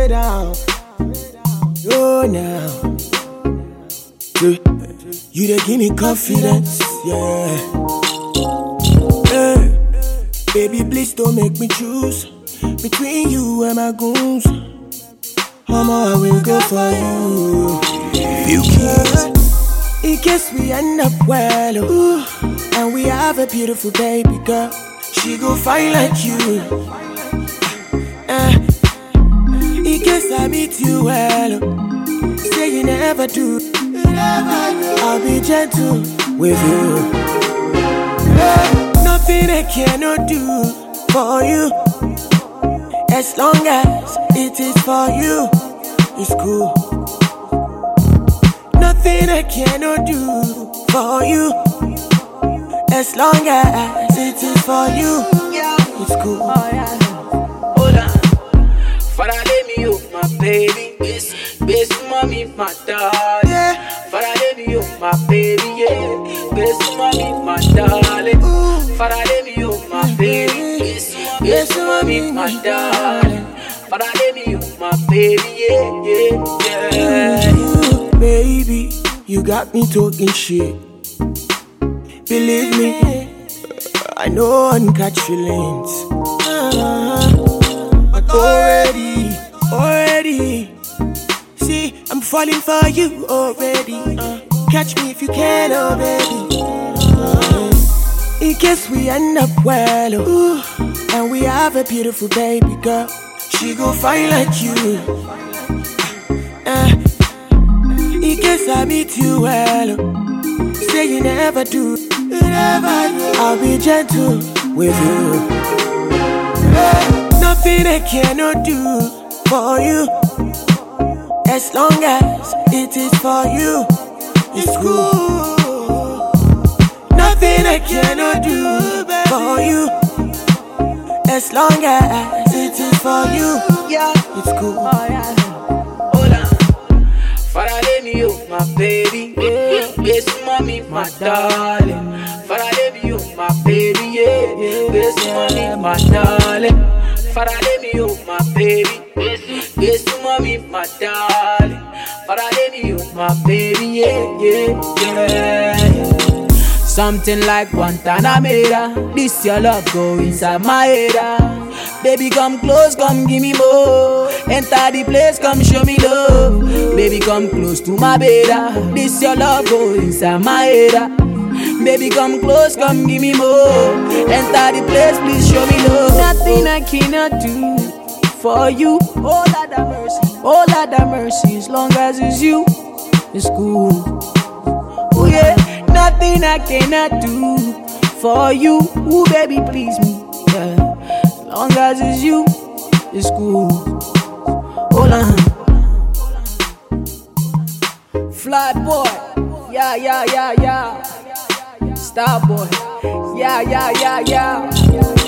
way down. Oh, now. You dey give me confidence, yeah. Hey, baby, please don't make me choose between you and my goons. Mama, I will go for you. Few keys. In case we end up well, ooh, and we have a beautiful baby girl, she gon' fight like you. In case I meet you well, say you never do, I'll be gentle with you. Nothing I cannot do for you, as long as it is for you, it's cool. Nothing I cannot do for you, as long as it is for you, it's cool. Hold on, Father, let me up, my baby. Best mommy, my darling. Yeah. Father, let me up, my baby. Yeah, best mommy, my darling. Father, let me up, my baby. Best mommy, my darling. Father, let me up, my baby. Yeah. Baby, you got me talking shit. Believe me, I know I can catch feelings. But already, see, I'm falling for you already. Catch me if you can, oh baby. In case we end up well, ooh, and we have a beautiful baby girl, she gon' fight like you. In case I meet you well, say you never do, I'll be gentle with you. Nothing I cannot do for you, as long as it is for you, it's cool. Nothing I cannot do for you, as long as it is for you, it's cool. Hold on, Father, let me up, my baby. Yeah, best mommy, my darling. Father, let me up, my baby. Yeah, best mommy, my darling. Father, let me up, my baby. Best mommy, my darling. Father, let me up, my baby. Yeah. Something like Guantanamera. This your love go inside my head. Baby, come close, come give me more. Enter the place, come show me love. Baby, come close to my bed. This your love go inside my head. Baby, come close, come give me more. Enter the place, please show me love. Nothing I cannot do for you. Oh, Lord have mercy. Oh, Lord have mercy. As long as it's you, it's cool. Oh, yeah. Nothing I cannot do for you. Ooh, baby, please me. Yeah. As long as it's you, it's cool. Hold on. Fly boy. Yeah. Star boy. Yeah.